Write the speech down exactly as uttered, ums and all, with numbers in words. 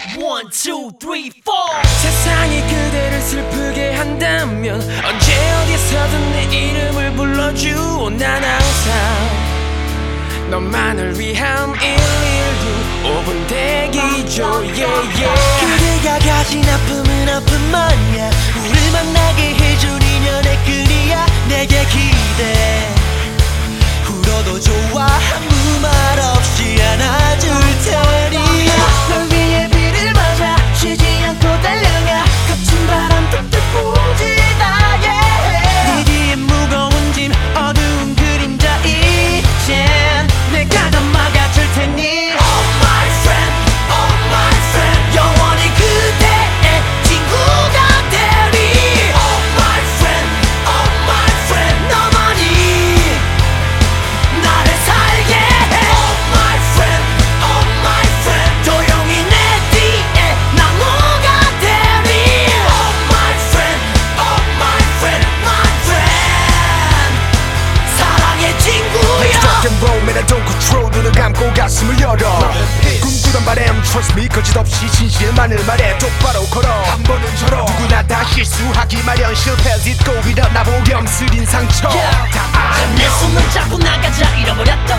One, two, three, four. 세상이 그대를 슬프게 한다면 언제 어디서든 내 이름을 불러주오. 난 항상 너만을 위한 일일이 오 분 대기죠. yeah, yeah. 그대가 가진 아픔은 아픔만이야. 우릴 만나게 해준 인연의 끈이야. 내게 기대 울어도 좋아. 아무 말 없이 안아줄 테니 널 위해 비를 맞아 쉬지 않고 달려가. 거친 바람 툭툭 부지다 yeah. 네 뒤에 무거운 짐 어두운 그림자 이젠 내가 다 막아줄 테니 Oh my friend, oh my friend. 영원히 그대의 친구가 되리. Oh my friend, oh my friend. 너만이 나를 살게 해. Oh my friend, oh my friend. 조용히 내 뒤에 나무가 되리. Oh my friend, oh my friend, my friend. 사랑의 친구야. Rock and roll, man, I don't control. 눈을 감고 가슴을 열어. 꿈꾸던 바람, trust me, 거짓없이 진실만을 말해. 똑바로 걸어, 한 번은 절어. 누구나 다 실수하기 마련. 실패 딛고 일어나 보렴. 쓰린 상처 다 내 안녕. 손을 잡고 나가자. 잃어버렸던